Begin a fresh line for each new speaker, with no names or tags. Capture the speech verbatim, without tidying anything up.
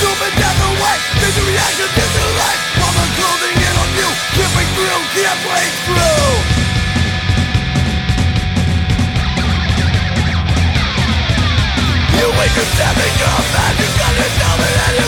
Zooming down the way, major reactions into life. While the clothing in on you, can't break through, can't break through. You wake up stepping up and you gotta tell me that